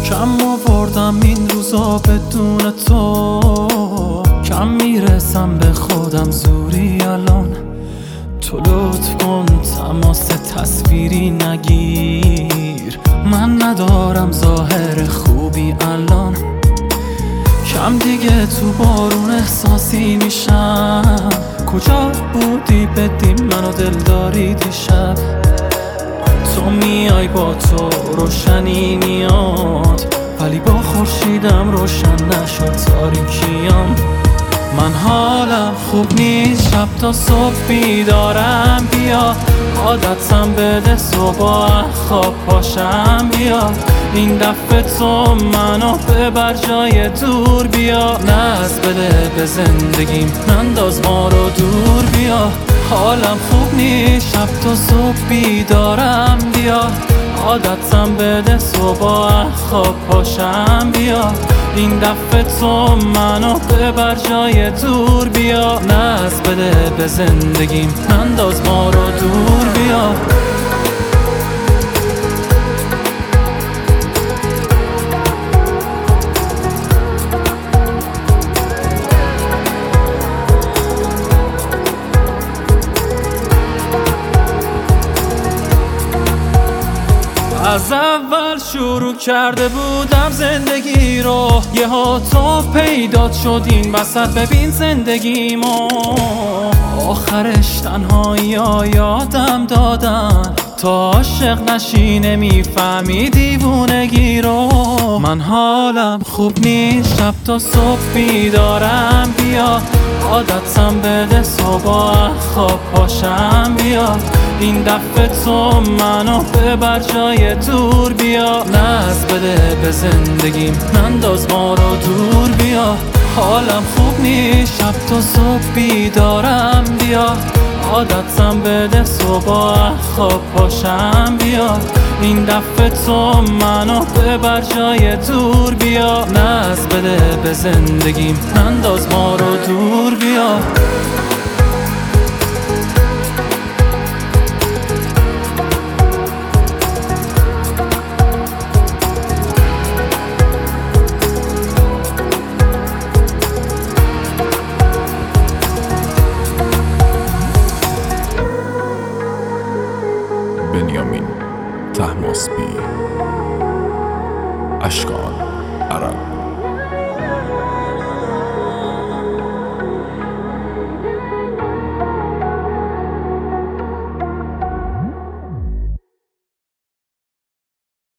کم آوردم این روزا بدون تو، کم میرسم به خودم زوری الان. تو لطف کن تماس تصویری نگیر، من ندارم ظاهر خوبی الان. کم دیگه تو بارون احساسی میشم، کجا بودی بدی منو دلداری دیشب؟ تو میای با تو روشنی میاد، ولی با خورشیدم روشن نشد تاریکیام. من حالم خوب نیست، شب تا صبح بیدارم، بیا عادتم بده صبح خواب پاشم. بیا این دفعه تو منو ببر جای دور، بیا ناز بده به زندگیم، ننداز ما رو دور. بیا حالم خوب نیست، شب تا صبح بیدارم، بیا عادتم بده صبح خواب پاشم. بیا این دفعه تو منو ببر جای دور، بیا ناز بده به زندگیم، ننداز ما رو دور. بیا از اول شروع کرده بودم زندگی رو، یهو تو پیدا شد این وسط، ببین زندگیمو. آخرش تنهایی ها یادم دادن، تا عاشق نشی نمیفهمی دیوونگی رو. من حالم خوب نیست، شب تا صبح بیدارم، بیا عادتم بده صبح خواب پاشم. بیا این دفعه تو منو ببر جای دور، بیا ناز بده به زندگیم، ننداز ما رو دور. بیا حالم خوب نیست، شب تا صبح بیدارم، بیا عادتم بده صبح خواب پاشم. بیا این دفعه تو منو ببر جای دور، بیا ناز بده به زندگیم، ننداز ما رو دور. بیا